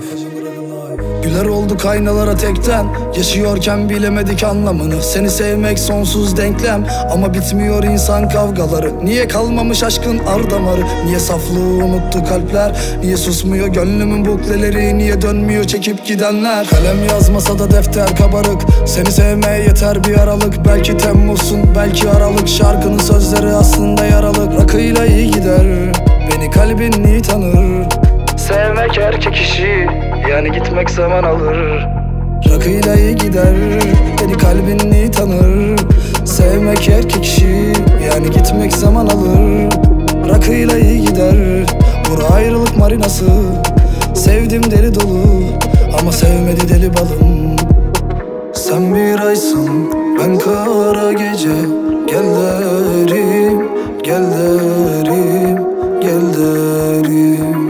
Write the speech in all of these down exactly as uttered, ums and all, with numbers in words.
Güler olduk aynalara tekten, yaşıyorken bilemedik anlamını. Seni sevmek sonsuz denklem, ama bitmiyor insan kavgaları. Niye kalmamış aşkın ar damarı? Niye saflığı unuttu kalpler? Niye susmuyor gönlümün bukleleri? Niye dönmüyor çekip gidenler? Kalem yazmasa da defter kabarık. Seni sevmeye yeter bir aralık. Belki Temmuz'sun, belki Aralık. Şarkının sözleri aslında yaralık. Rakıyla iyi gider, beni kalbin iyi tanır. Sevmek erkek işi, yani gitmek zaman alır. Rakıyla iyi gider, beni kalbin iyi tanır. Sevmek erkek işi, yani gitmek zaman alır. Rakıyla iyi gider, bura ayrılık marinası. Sevdim deli dolu, ama sevmedi deli balım. Sen bir aysın, ben kara gece. Gel derim, gel derim, gel derim.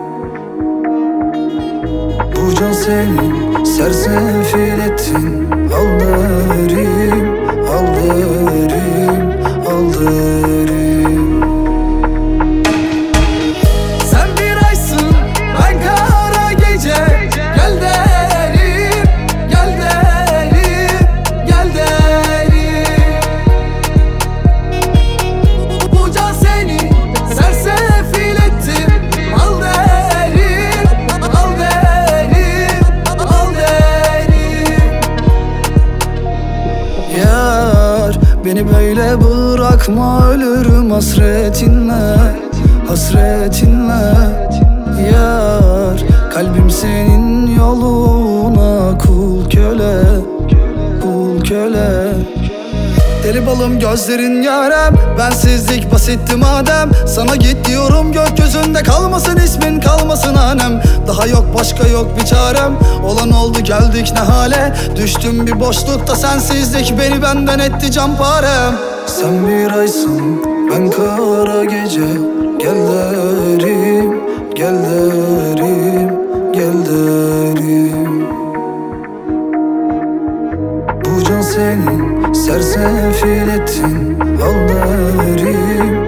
Bu can senin, sersefil ettin. Al derim, al derim, al derim. Sen bir aysın, ben kara gece. Gel derim, gel derim, gel derim. Bu can senin, sersefil ettin. Al derim, al derim, al derim. Yar, beni böyle bırakma, ölürüm hasretinle, hasretinle. Yar, kalbim senin yoluna kul köle, kul köle. Deli balım gözlerin yarem, bensizlik basitti madem. Sana git diyorum, gökyüzünde kalmasın ismin, kalmasın hanem. Daha yok başka yok bir çarem, olan oldu geldik ne hale. Düştüm bir boşlukta sensizlik, beni benden etti canparem. Sen bir aysın, ben kara gece. Gel derim, gel derim, gel derim. Bu can senin, sersefil ettin. Al derim,